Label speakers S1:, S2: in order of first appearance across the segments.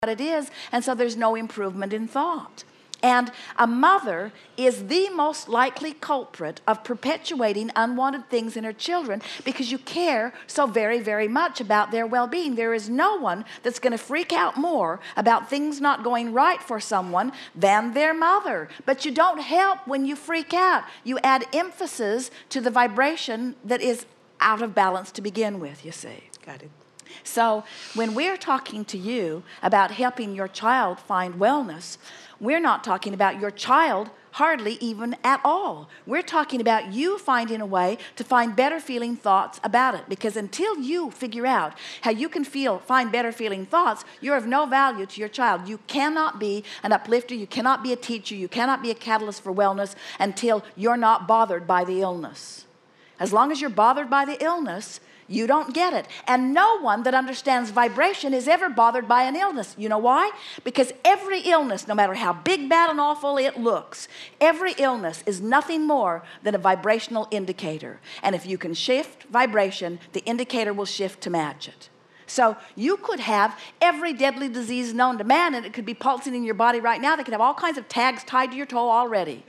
S1: it is, and so there's no improvement in thought. And a mother is the most likely culprit of perpetuating unwanted things in her children because you care so very, very much about their well-being. There is no one that's going to freak out more about things not going right for someone than their mother. But you don't help when you freak out. You add emphasis to the vibration that is out of balance to begin with, you see.
S2: Got it.
S1: So when we're talking to you about helping your child find wellness, we're not talking about your child hardly even at all. We're talking about you finding a way to find better feeling thoughts about it. Because until you figure out how you can find better feeling thoughts, you're of no value to your child. You cannot be an uplifter, you cannot be a teacher, you cannot be a catalyst for wellness until you're not bothered by the illness. As long as you're bothered by the illness, you don't get it. And no one that understands vibration is ever bothered by an illness. You know why? Because every illness, no matter how big, bad, and awful it looks, every illness is nothing more than a vibrational indicator. And if you can shift vibration, the indicator will shift to match it. So you could have every deadly disease known to man, and it could be pulsing in your body right now. They could have all kinds of tags tied to your toe already.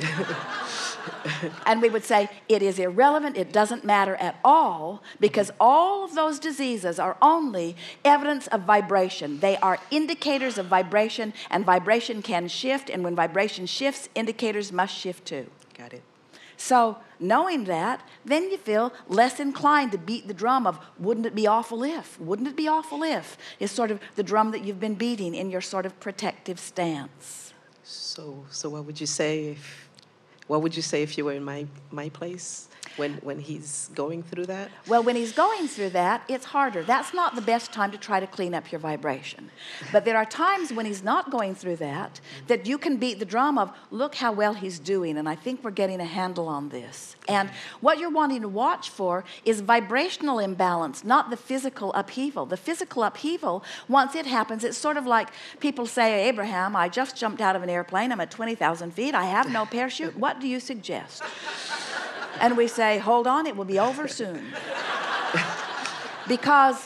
S1: And we would say, it is irrelevant, it doesn't matter at all, because all of those diseases are only evidence of vibration. They are indicators of vibration, and vibration can shift, and when vibration shifts, indicators must shift too.
S2: Got it.
S1: So knowing that, then you feel less inclined to beat the drum of, wouldn't it be awful if? Wouldn't it be awful if? Is sort of the drum that you've been beating in your sort of protective stance.
S2: So what would you say if you were in my place when he's going through that?
S1: Well, when he's going through that, it's harder. That's not the best time to try to clean up your vibration. But there are times when he's not going through that you can beat the drum of, look how well he's doing, and I think we're getting a handle on this. And what you're wanting to watch for is vibrational imbalance, not the physical upheaval. The physical upheaval, once it happens, it's sort of like people say, Abraham, I just jumped out of an airplane. I'm at 20,000 feet. I have no parachute. What do you suggest? And we say, hold on, it will be over soon. Because,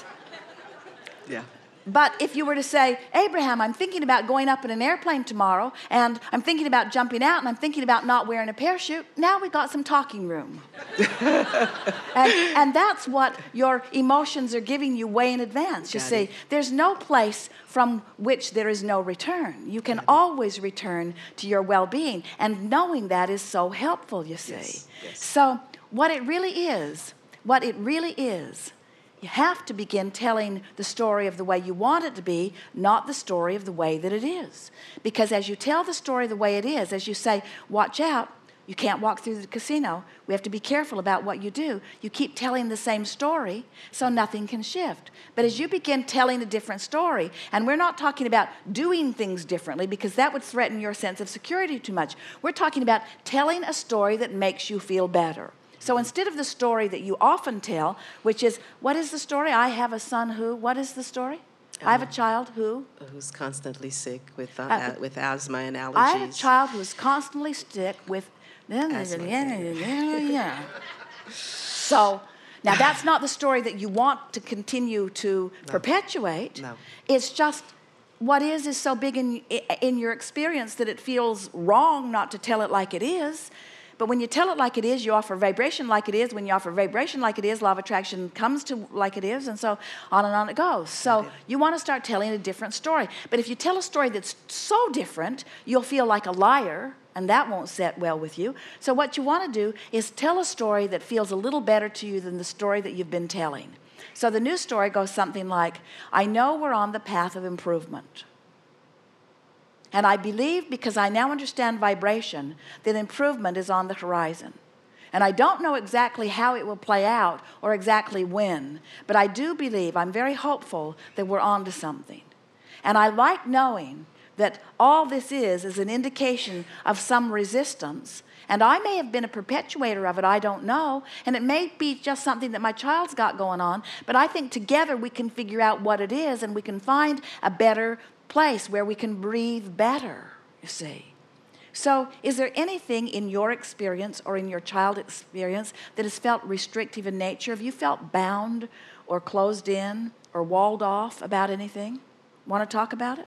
S1: but if you were to say, Abraham, I'm thinking about going up in an airplane tomorrow, and I'm thinking about jumping out, and I'm thinking about not wearing a parachute, now we got some talking room. and that's what your emotions are giving you way in advance. You see, there's no place from which there is no return. You can always return to your well-being, and knowing that is so helpful, you see.
S2: Yes.
S1: So what it really is, you have to begin telling the story of the way you want it to be, not the story of the way that it is. Because as you tell the story the way it is, as you say, watch out, you can't walk through the casino, we have to be careful about what you do, you keep telling the same story, so nothing can shift. But as you begin telling a different story, and we're not talking about doing things differently, because that would threaten your sense of security too much. We're talking about telling a story that makes you feel better. So instead of the story that you often tell, which is, what is the story? I have a son who, what is the story? I have a child who?
S2: Who's constantly sick with asthma and allergies.
S1: I have a child who is constantly sick with So, now that's not the story that you want to continue to perpetuate.
S2: No.
S1: It's just what is so big in your experience that it feels wrong not to tell it like it is. But when you tell it like it is, you offer vibration like it is. When you offer vibration like it is, law of attraction comes to like it is, and so on it goes. So you want to start telling a different story. But if you tell a story that's so different, you'll feel like a liar, and that won't set well with you. So what you want to do is tell a story that feels a little better to you than the story that you've been telling. So the new story goes something like, I know we're on the path of improvement. And I believe, because I now understand vibration, that improvement is on the horizon. And I don't know exactly how it will play out or exactly when, but I do believe, I'm very hopeful that we're on to something. And I like knowing that all this is an indication of some resistance. And I may have been a perpetuator of it, I don't know. And it may be just something that my child's got going on. But I think together we can figure out what it is, and we can find a better place where we can breathe better, you see. So is there anything in your experience or in your child experience that has felt restrictive in nature? Have you felt bound or closed in or walled off about anything? Want to talk about it?